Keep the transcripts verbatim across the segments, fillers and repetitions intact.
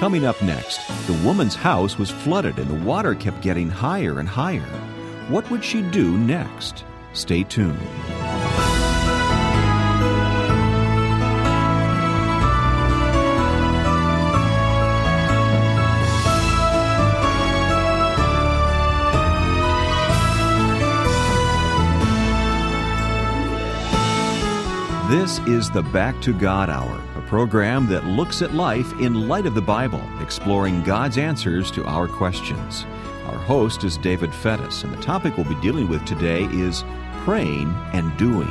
Coming up next, the woman's house was flooded and the water kept getting higher and higher. What would she do next? Stay tuned. This is the Back to God Hour, a program that looks at life in light of the Bible, exploring God's answers to our questions. Our host is David Fettis, and the topic we'll be dealing with today is praying and doing.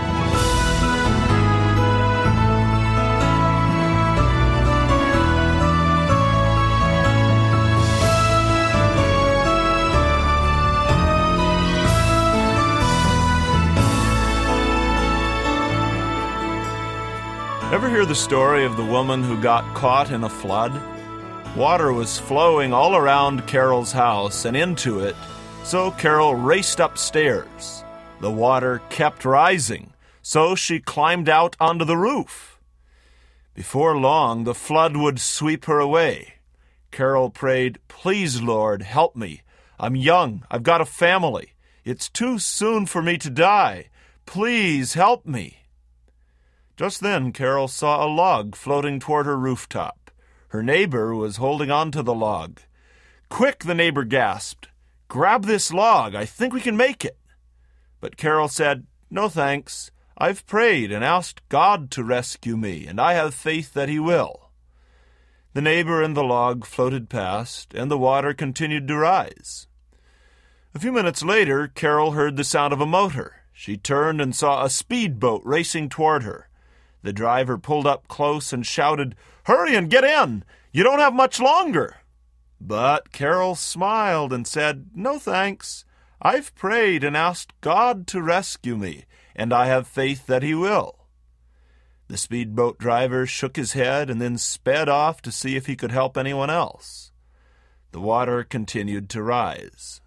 Ever hear the story of the woman who got caught in a flood? Water was flowing all around Carol's house and into it, so Carol raced upstairs. The water kept rising, so she climbed out onto the roof. Before long, the flood would sweep her away. Carol prayed, "Please, Lord, help me. I'm young. I've got a family. It's too soon for me to die. Please help me." Just then, Carol saw a log floating toward her rooftop. Her neighbor was holding on to the log. "Quick," the neighbor gasped. "Grab this log. I think we can make it." But Carol said, "No thanks. I've prayed and asked God to rescue me, and I have faith that He will." The neighbor and the log floated past, and the water continued to rise. A few minutes later, Carol heard the sound of a motor. She turned and saw a speedboat racing toward her. The driver pulled up close and shouted, "Hurry and get in! You don't have much longer!" But Carol smiled and said, "No thanks. I've prayed and asked God to rescue me, and I have faith that He will." The speedboat driver shook his head and then sped off to see if he could help anyone else. The water continued to rise.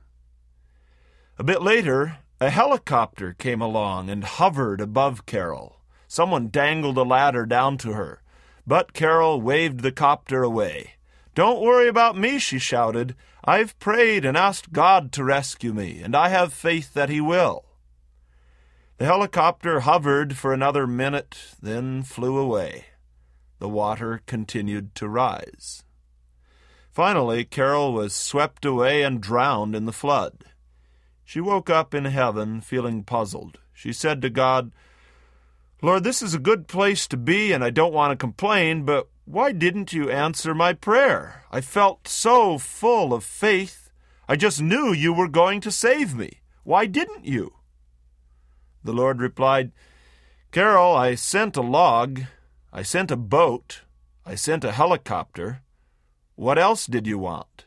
A bit later, a helicopter came along and hovered above Carol. Someone dangled a ladder down to her, but Carol waved the copter away. "Don't worry about me," she shouted. "I've prayed and asked God to rescue me, and I have faith that He will." The helicopter hovered for another minute, then flew away. The water continued to rise. Finally, Carol was swept away and drowned in the flood. She woke up in heaven feeling puzzled. She said to God, "Lord, this is a good place to be, and I don't want to complain, but why didn't you answer my prayer? I felt so full of faith. I just knew you were going to save me. Why didn't you?" The Lord replied, "Carol, I sent a log. I sent a boat. I sent a helicopter. What else did you want?"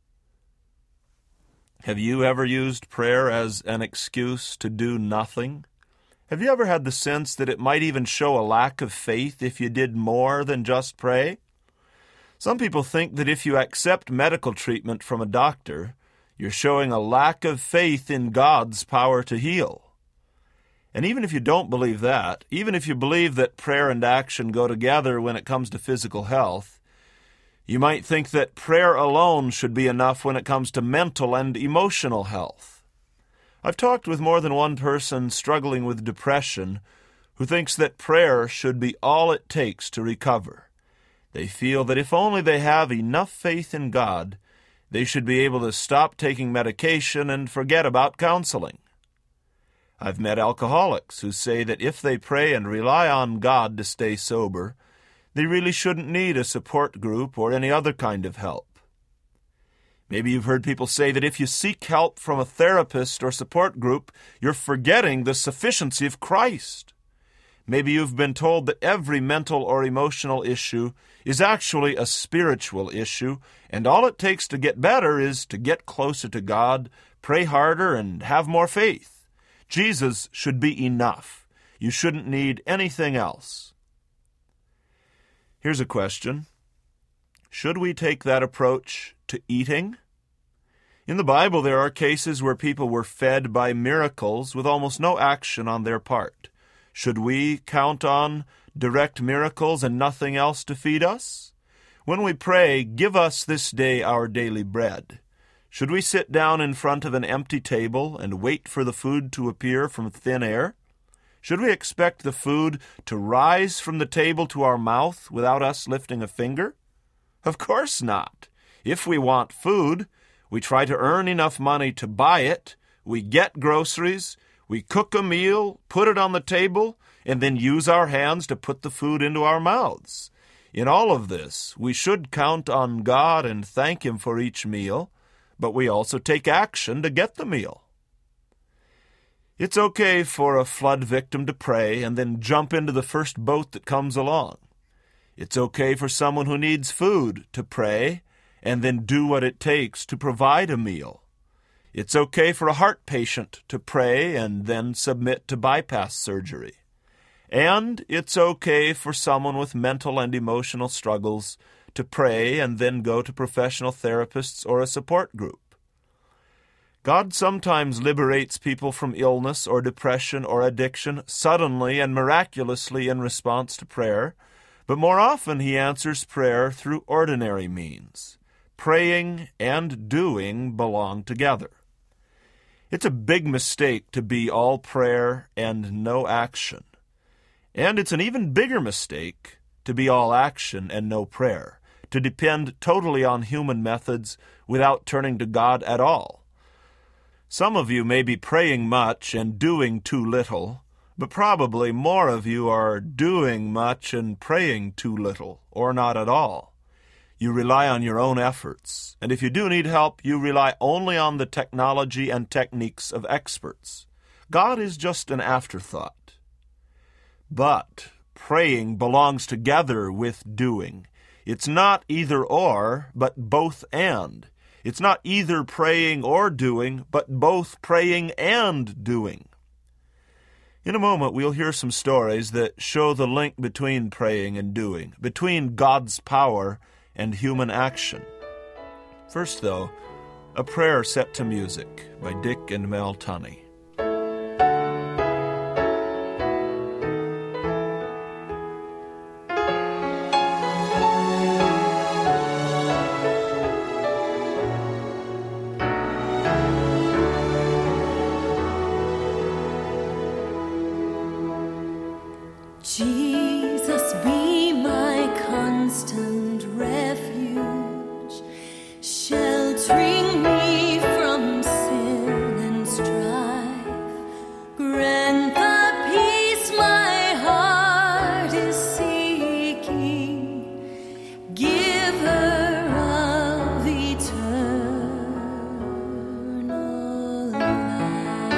Have you ever used prayer as an excuse to do nothing? Have you ever had the sense that it might even show a lack of faith if you did more than just pray? Some people think that if you accept medical treatment from a doctor, you're showing a lack of faith in God's power to heal. And even if you don't believe that, even if you believe that prayer and action go together when it comes to physical health, you might think that prayer alone should be enough when it comes to mental and emotional health. I've talked with more than one person struggling with depression who thinks that prayer should be all it takes to recover. They feel that if only they have enough faith in God, they should be able to stop taking medication and forget about counseling. I've met alcoholics who say that if they pray and rely on God to stay sober, they really shouldn't need a support group or any other kind of help. Maybe you've heard people say that if you seek help from a therapist or support group, you're forgetting the sufficiency of Christ. Maybe you've been told that every mental or emotional issue is actually a spiritual issue, and all it takes to get better is to get closer to God, pray harder, and have more faith. Jesus should be enough. You shouldn't need anything else. Here's a question. Should we take that approach to eating? In the Bible, there are cases where people were fed by miracles with almost no action on their part. Should we count on direct miracles and nothing else to feed us? When we pray, "Give us this day our daily bread," should we sit down in front of an empty table and wait for the food to appear from thin air? Should we expect the food to rise from the table to our mouth without us lifting a finger? Of course not. If we want food, we try to earn enough money to buy it, we get groceries, we cook a meal, put it on the table, and then use our hands to put the food into our mouths. In all of this, we should count on God and thank Him for each meal, but we also take action to get the meal. It's okay for a flood victim to pray and then jump into the first boat that comes along. It's okay for someone who needs food to pray and then do what it takes to provide a meal. It's okay for a heart patient to pray and then submit to bypass surgery. And it's okay for someone with mental and emotional struggles to pray and then go to professional therapists or a support group. God sometimes liberates people from illness or depression or addiction suddenly and miraculously in response to prayer, but more often He answers prayer through ordinary means. Praying and doing belong together. It's a big mistake to be all prayer and no action. And it's an even bigger mistake to be all action and no prayer, to depend totally on human methods without turning to God at all. Some of you may be praying much and doing too little, but probably more of you are doing much and praying too little, or not at all. You rely on your own efforts, and if you do need help, you rely only on the technology and techniques of experts. God is just an afterthought. But praying belongs together with doing. It's not either or, but both and. It's not either praying or doing, but both praying and doing. In a moment, we'll hear some stories that show the link between praying and doing, between God's power and human action. First, though, a prayer set to music by Dick and Mel Tunney. Jesus, be my constant refuge, sheltering me from sin and strife. Grant the peace my heart is seeking, giver of eternal life.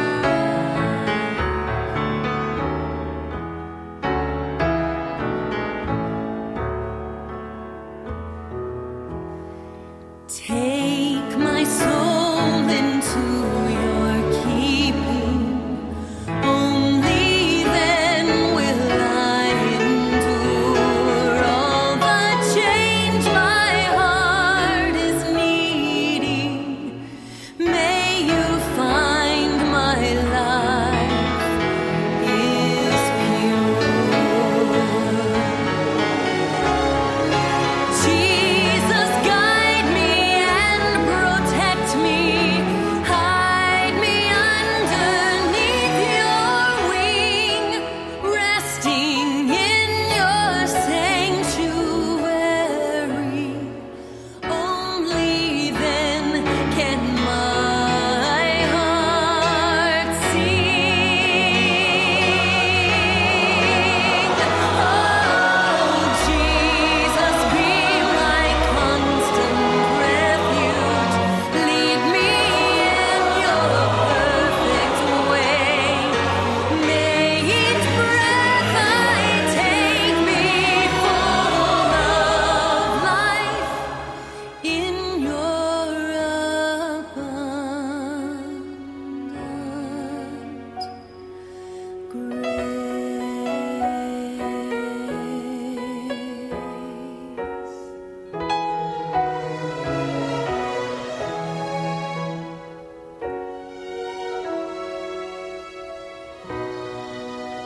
Take my soul into your keeping, only then will I endure all the change my heart is needing. May you find my life is pure. Jesus, guide me and protect me. Hide me underneath your wing, resting in your sanctuary. Only then can my heart sing. Oh, Jesus, be my constant refuge. Lead me in your perfect way. May each breath I take be full of life in your abundant grace.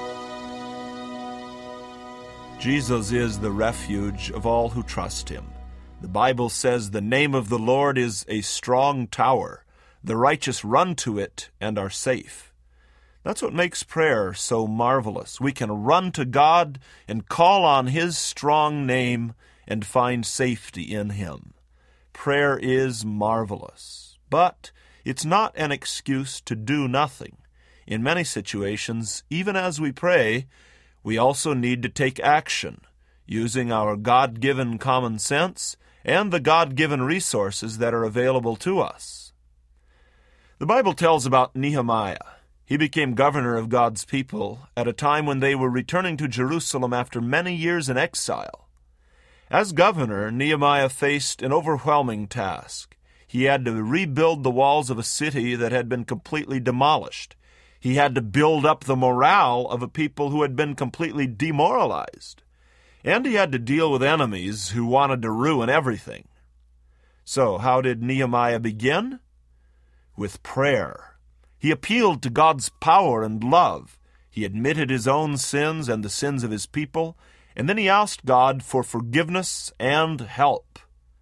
Jesus is the refuge of all who trust Him. The Bible says the name of the Lord is a strong tower. The righteous run to it and are safe. That's what makes prayer so marvelous. We can run to God and call on His strong name and find safety in Him. Prayer is marvelous, but it's not an excuse to do nothing. In many situations, even as we pray, we also need to take action, using our God-given common sense and the God-given resources that are available to us. The Bible tells about Nehemiah. He became governor of God's people at a time when they were returning to Jerusalem after many years in exile. As governor, Nehemiah faced an overwhelming task. He had to rebuild the walls of a city that had been completely demolished. He had to build up the morale of a people who had been completely demoralized. And he had to deal with enemies who wanted to ruin everything. So, how did Nehemiah begin? With prayer. He appealed to God's power and love. He admitted his own sins and the sins of his people, and then he asked God for forgiveness and help.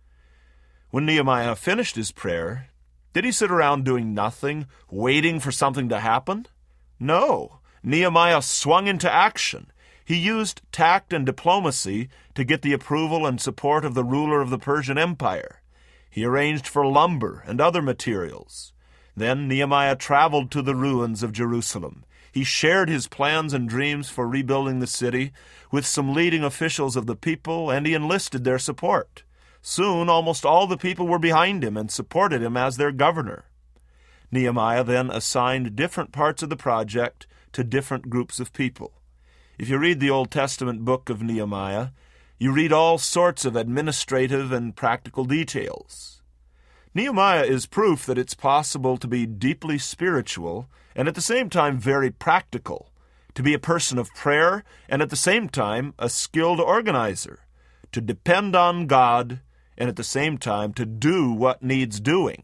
When Nehemiah finished his prayer, did he sit around doing nothing, waiting for something to happen? No. Nehemiah swung into action. He used tact and diplomacy to get the approval and support of the ruler of the Persian Empire. He arranged for lumber and other materials. Then Nehemiah traveled to the ruins of Jerusalem. He shared his plans and dreams for rebuilding the city with some leading officials of the people, and he enlisted their support. Soon, almost all the people were behind him and supported him as their governor. Nehemiah then assigned different parts of the project to different groups of people. If you read the Old Testament book of Nehemiah, you read all sorts of administrative and practical details. Nehemiah is proof that it's possible to be deeply spiritual and at the same time very practical, to be a person of prayer and at the same time a skilled organizer, to depend on God and at the same time to do what needs doing.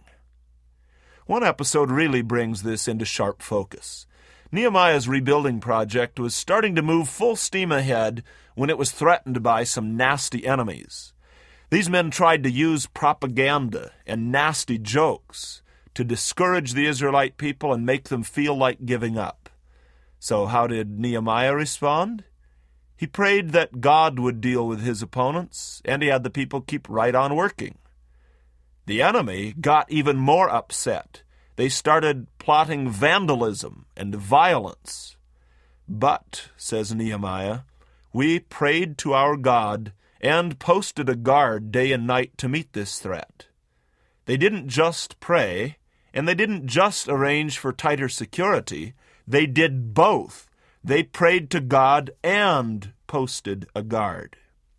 One episode really brings this into sharp focus. Nehemiah's rebuilding project was starting to move full steam ahead when it was threatened by some nasty enemies. These men tried to use propaganda and nasty jokes to discourage the Israelite people and make them feel like giving up. So how did Nehemiah respond? He prayed that God would deal with his opponents, and he had the people keep right on working. The enemy got even more upset. They started plotting vandalism and violence. But, says Nehemiah, we prayed to our God and posted a guard day and night to meet this threat. They didn't just pray, and they didn't just arrange for tighter security. They did both. They prayed to God and posted a guard.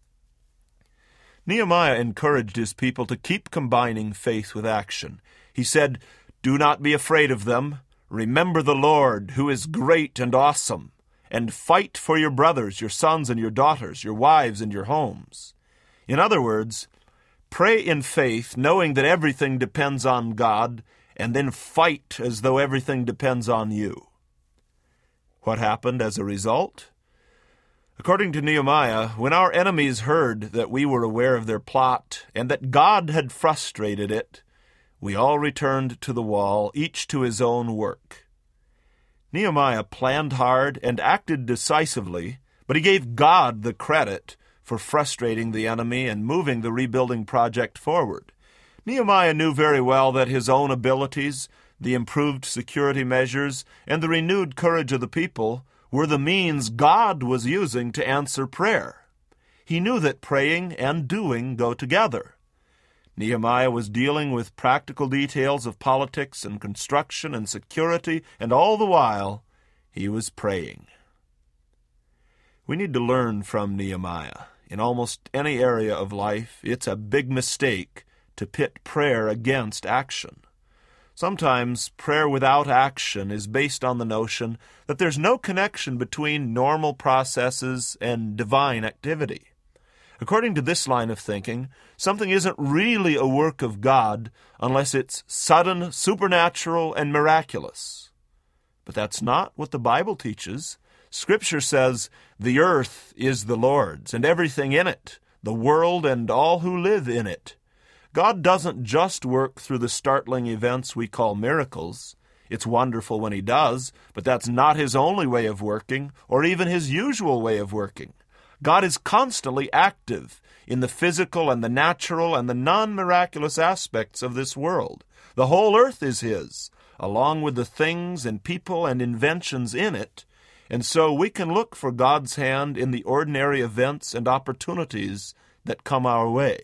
Nehemiah encouraged his people to keep combining faith with action. He said, "Do not be afraid of them. Remember the Lord, who is great and awesome, and fight for your brothers, your sons and your daughters, your wives and your homes." In other words, pray in faith, knowing that everything depends on God, and then fight as though everything depends on you. What happened as a result? According to Nehemiah, when our enemies heard that we were aware of their plot and that God had frustrated it, we all returned to the wall, each to his own work. Nehemiah planned hard and acted decisively, but he gave God the credit for frustrating the enemy and moving the rebuilding project forward. Nehemiah knew very well that his own abilities, the improved security measures, and the renewed courage of the people were the means God was using to answer prayer. He knew that praying and doing go together. Nehemiah was dealing with practical details of politics and construction and security, and all the while, he was praying. We need to learn from Nehemiah. In almost any area of life, it's a big mistake to pit prayer against action. Sometimes prayer without action is based on the notion that there's no connection between normal processes and divine activity. According to this line of thinking, something isn't really a work of God unless it's sudden, supernatural, and miraculous. But that's not what the Bible teaches. Scripture says, "The earth is the Lord's, and everything in it, the world and all who live in it. God doesn't just work through the startling events we call miracles. It's wonderful when he does, but that's not his only way of working, or even his usual way of working. God is constantly active in the physical and the natural and the non-miraculous aspects of this world. The whole earth is his, along with the things and people and inventions in it, and so we can look for God's hand in the ordinary events and opportunities that come our way.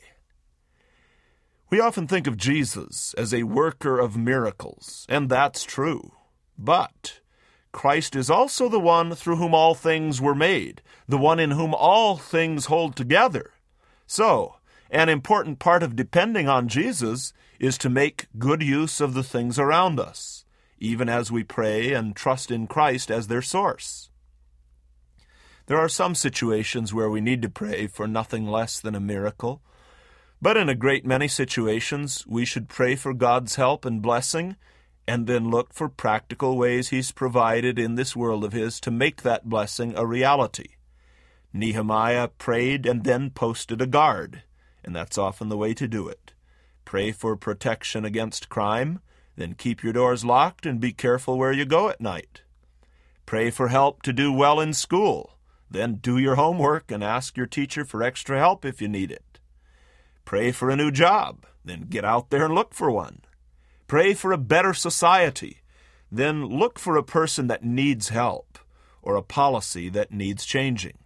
We often think of Jesus as a worker of miracles, and that's true. But Christ is also the one through whom all things were made, the one in whom all things hold together. So, an important part of depending on Jesus is to make good use of the things around us, even as we pray and trust in Christ as their source. There are some situations where we need to pray for nothing less than a miracle, but in a great many situations, we should pray for God's help and blessing, and then look for practical ways he's provided in this world of his to make that blessing a reality. Nehemiah prayed and then posted a guard, and that's often the way to do it. Pray for protection against crime, then keep your doors locked and be careful where you go at night. Pray for help to do well in school, then do your homework and ask your teacher for extra help if you need it. Pray for a new job, then get out there and look for one. Pray for a better society, then look for a person that needs help or a policy that needs changing.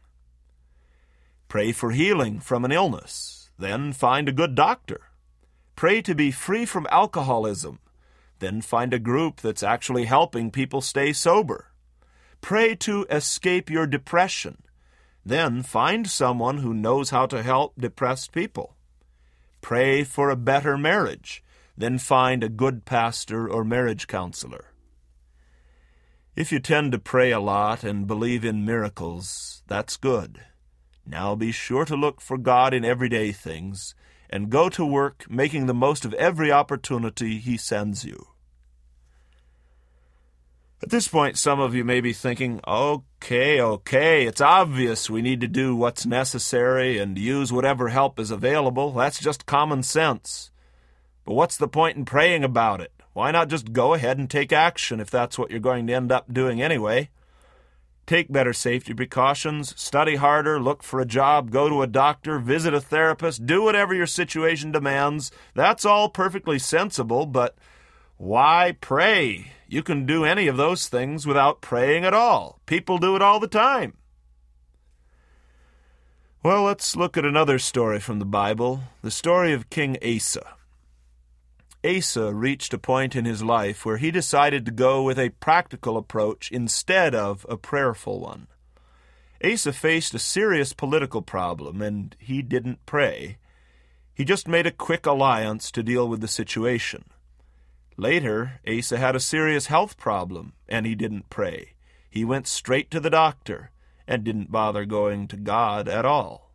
Pray for healing from an illness, then find a good doctor. Pray to be free from alcoholism, then find a group that's actually helping people stay sober. Pray to escape your depression, then find someone who knows how to help depressed people. Pray for a better marriage, then find a good pastor or marriage counselor. If you tend to pray a lot and believe in miracles, that's good. Now be sure to look for God in everyday things and go to work making the most of every opportunity he sends you. At this point, some of you may be thinking, okay, okay, it's obvious we need to do what's necessary and use whatever help is available. That's just common sense. But what's the point in praying about it? Why not just go ahead and take action if that's what you're going to end up doing anyway? Take better safety precautions, study harder, look for a job, go to a doctor, visit a therapist, do whatever your situation demands. That's all perfectly sensible, but why pray? You can do any of those things without praying at all. People do it all the time. Well, let's look at another story from the Bible, the story of King Asa. Asa reached a point in his life where he decided to go with a practical approach instead of a prayerful one. Asa faced a serious political problem, and he didn't pray. He just made a quick alliance to deal with the situation. Later, Asa had a serious health problem, and he didn't pray. He went straight to the doctor and didn't bother going to God at all.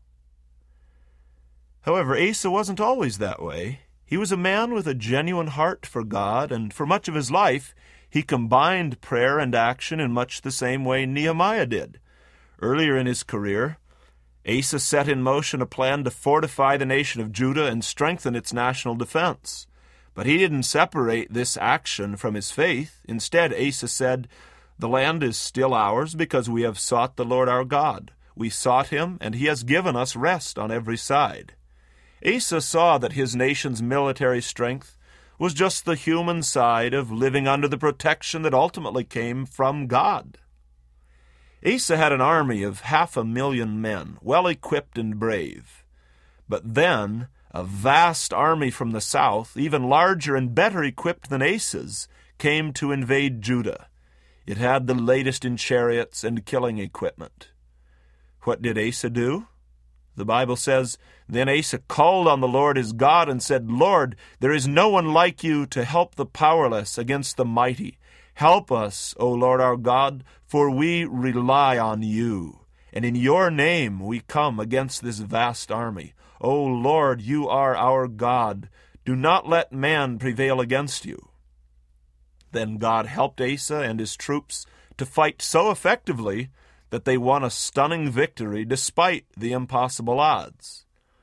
However, Asa wasn't always that way. He was a man with a genuine heart for God, and for much of his life, he combined prayer and action in much the same way Nehemiah did. Earlier in his career, Asa set in motion a plan to fortify the nation of Judah and strengthen its national defense. But he didn't separate this action from his faith. Instead, Asa said, "The land is still ours because we have sought the Lord our God. We sought him, and he has given us rest on every side." Asa saw that his nation's military strength was just the human side of living under the protection that ultimately came from God. Asa had an army of half a million men, well-equipped and brave. But then a vast army from the south, even larger and better equipped than Asa's, came to invade Judah. It had the latest in chariots and killing equipment. What did Asa do? The Bible says, "Then Asa called on the Lord his God and said, 'Lord, there is no one like you to help the powerless against the mighty. Help us, O Lord our God, for we rely on you. And in your name we come against this vast army. O Lord, you are our God. Do not let man prevail against you.'" Then God helped Asa and his troops to fight so effectively that they won a stunning victory despite the impossible odds.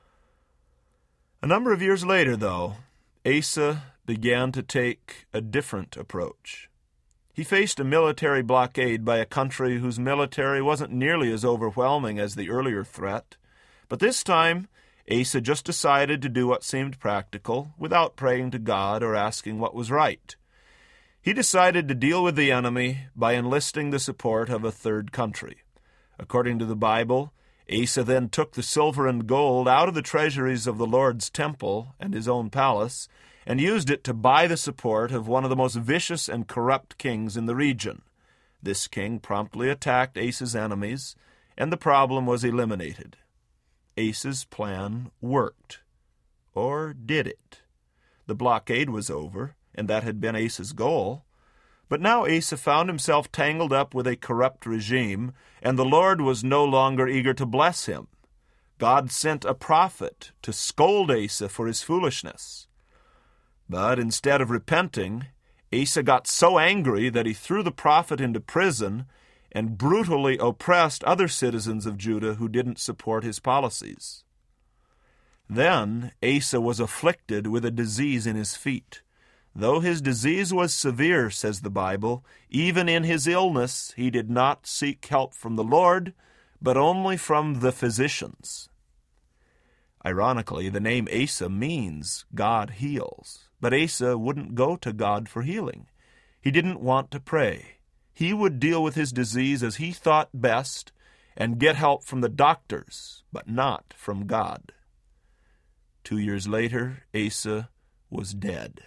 A number of years later, though, Asa began to take a different approach. He faced a military blockade by a country whose military wasn't nearly as overwhelming as the earlier threat, but this time Asa just decided to do what seemed practical without praying to God or asking what was right. He decided to deal with the enemy by enlisting the support of a third country. According to the Bible, Asa then took the silver and gold out of the treasuries of the Lord's temple and his own palace and used it to buy the support of one of the most vicious and corrupt kings in the region. This king promptly attacked Asa's enemies, and the problem was eliminated. Asa's plan worked. Or did it? The blockade was over, and that had been Asa's goal. But now Asa found himself tangled up with a corrupt regime, and the Lord was no longer eager to bless him. God sent a prophet to scold Asa for his foolishness. But instead of repenting, Asa got so angry that he threw the prophet into prison and brutally oppressed other citizens of Judah who didn't support his policies. Then Asa was afflicted with a disease in his feet. Though his disease was severe, says the Bible, even in his illness he did not seek help from the Lord, but only from the physicians. Ironically, the name Asa means God heals, but Asa wouldn't go to God for healing. He didn't want to pray. He would deal with his disease as he thought best and get help from the doctors, but not from God. Two years later, Asa was dead.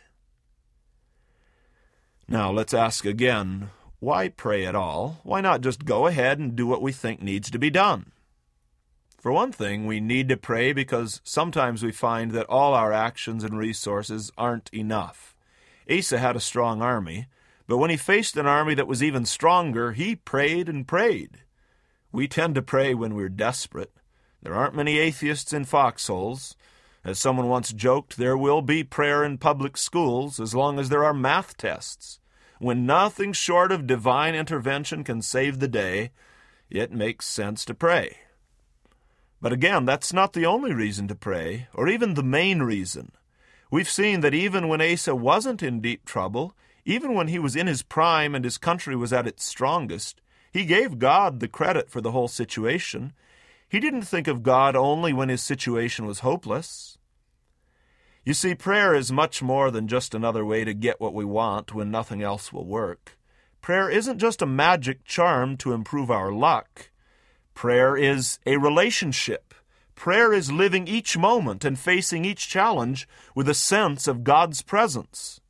Now, let's ask again, why pray at all? Why not just go ahead and do what we think needs to be done? For one thing, we need to pray because sometimes we find that all our actions and resources aren't enough. Asa had a strong army, but when he faced an army that was even stronger, he prayed and prayed. We tend to pray when we're desperate. There aren't many atheists in foxholes. As someone once joked, there will be prayer in public schools as long as there are math tests. When nothing short of divine intervention can save the day, it makes sense to pray. But again, that's not the only reason to pray, or even the main reason. We've seen that even when Asa wasn't in deep trouble, even when he was in his prime and his country was at its strongest, he gave God the credit for the whole situation. He didn't think of God only when his situation was hopeless. You see, prayer is much more than just another way to get what we want when nothing else will work. Prayer isn't just a magic charm to improve our luck. Prayer is a relationship. Prayer is living each moment and facing each challenge with a sense of God's presence.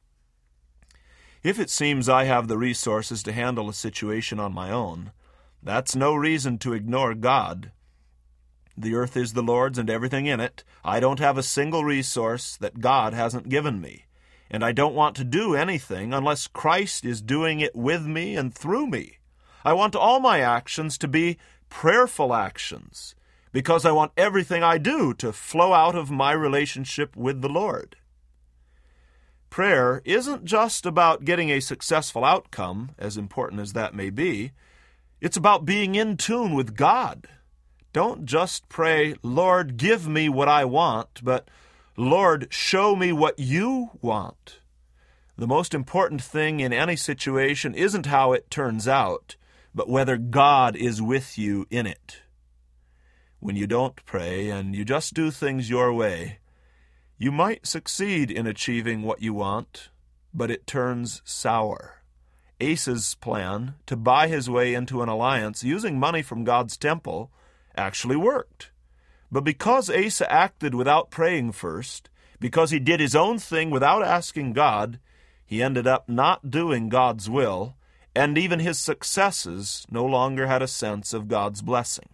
If it seems I have the resources to handle a situation on my own, that's no reason to ignore God. The earth is the Lord's and everything in it. I don't have a single resource that God hasn't given me. And I don't want to do anything unless Christ is doing it with me and through me. I want all my actions to be prayerful actions, because I want everything I do to flow out of my relationship with the Lord. Prayer isn't just about getting a successful outcome, as important as that may be. It's about being in tune with God. Don't just pray, Lord, give me what I want, but Lord, show me what you want. The most important thing in any situation isn't how it turns out, but whether God is with you in it. When you don't pray and you just do things your way, you might succeed in achieving what you want, but it turns sour. Asa's plan to buy his way into an alliance using money from God's temple actually worked. But because Asa acted without praying first, because he did his own thing without asking God, he ended up not doing God's will, and even his successes no longer had a sense of God's blessing.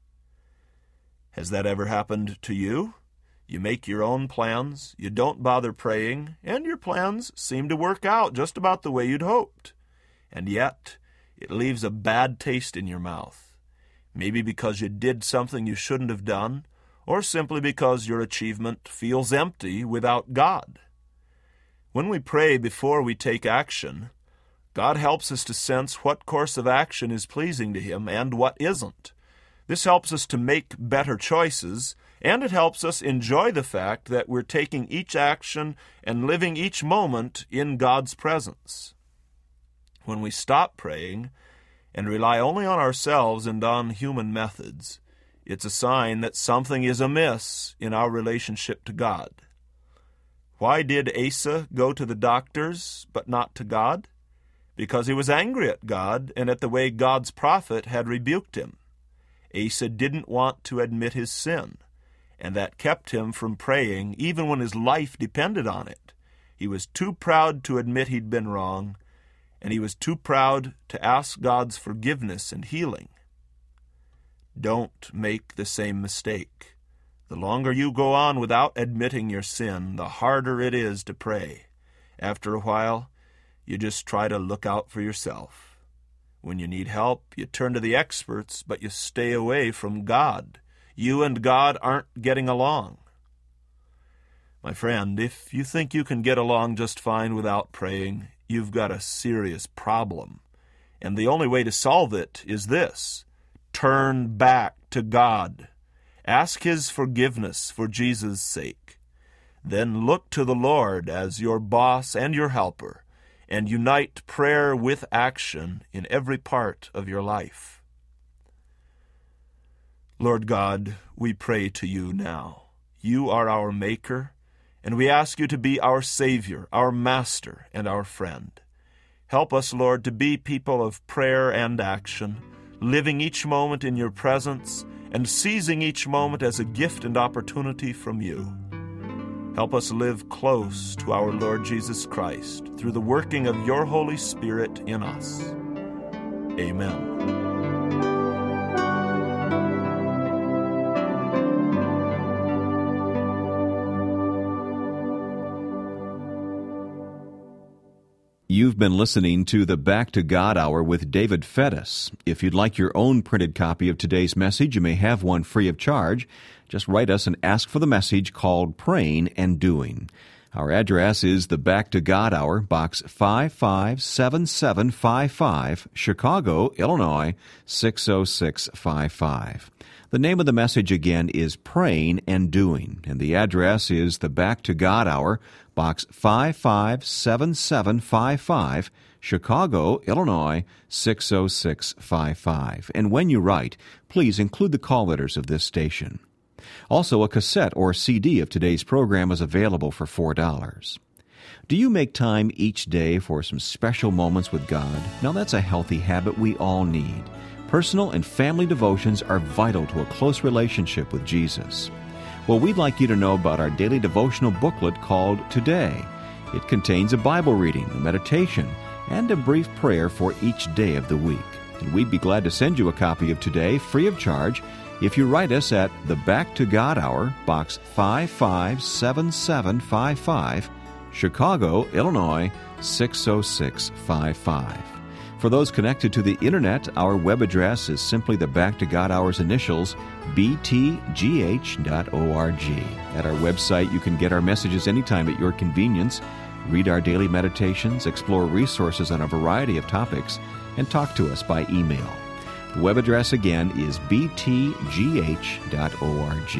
Has that ever happened to you? You make your own plans, you don't bother praying, and your plans seem to work out just about the way you'd hoped. And yet, it leaves a bad taste in your mouth. Maybe because you did something you shouldn't have done, or simply because your achievement feels empty without God. When we pray before we take action, God helps us to sense what course of action is pleasing to Him and what isn't. This helps us to make better choices And it helps us enjoy the fact that we're taking each action and living each moment in God's presence. When we stop praying and rely only on ourselves and on human methods, it's a sign that something is amiss in our relationship to God. Why did Asa go to the doctors but not to God? Because he was angry at God and at the way God's prophet had rebuked him. Asa didn't want to admit his sin, and that kept him from praying even when his life depended on it. He was too proud to admit he'd been wrong, and he was too proud to ask God's forgiveness and healing. Don't make the same mistake. The longer you go on without admitting your sin, the harder it is to pray. After a while, you just try to look out for yourself. When you need help, you turn to the experts, but you stay away from God. You and God aren't getting along. My friend, if you think you can get along just fine without praying, you've got a serious problem. And the only way to solve it is this: turn back to God. Ask His forgiveness for Jesus' sake. Then look to the Lord as your boss and your helper, and unite prayer with action in every part of your life. Lord God, we pray to you now. You are our Maker, and we ask you to be our Savior, our Master, and our friend. Help us, Lord, to be people of prayer and action, living each moment in your presence and seizing each moment as a gift and opportunity from you. Help us live close to our Lord Jesus Christ through the working of your Holy Spirit in us. Amen. You've been listening to the Back to God Hour with David Fettis. If you'd like your own printed copy of today's message, you may have one free of charge. Just write us and ask for the message called Praying and Doing. Our address is the Back to God Hour, Box five five seven seven five five, Chicago, Illinois, six oh six five five. The name of the message again is Praying and Doing, and the address is the Back to God Hour, Box five five seven seven five five, Chicago, Illinois, six oh six five five. And when you write, please include the call letters of this station. Also, a cassette or C D of today's program is available for four dollars. Do you make time each day for some special moments with God? Now, that's a healthy habit we all need. Personal and family devotions are vital to a close relationship with Jesus. Well, we'd like you to know about our daily devotional booklet called Today. It contains a Bible reading, a meditation, and a brief prayer for each day of the week. And we'd be glad to send you a copy of Today free of charge if you write us at the Back to God Hour, Box five five seven seven five five, Chicago, Illinois, six oh six five five. For those connected to the Internet, our web address is simply the Back to God Hour's initials, b t g h dot org. At our website, you can get our messages anytime at your convenience, read our daily meditations, explore resources on a variety of topics, and talk to us by email. The web address again is b t g h dot org.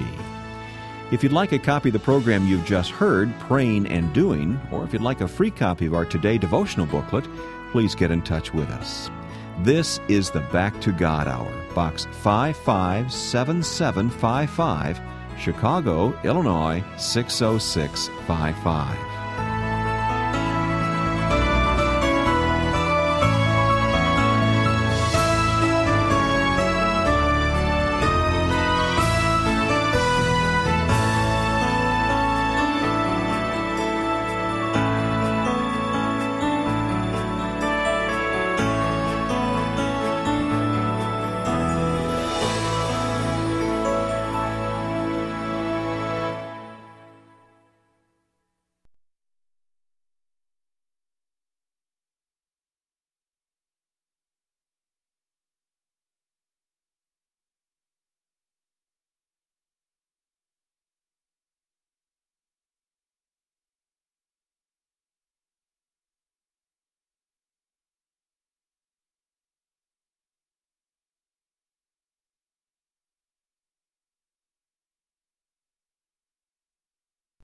If you'd like a copy of the program you've just heard, Praying and Doing, or if you'd like a free copy of our Today devotional booklet, please get in touch with us. This is the Back to God Hour, Box five five seven seven five five, Chicago, Illinois, six oh six five five.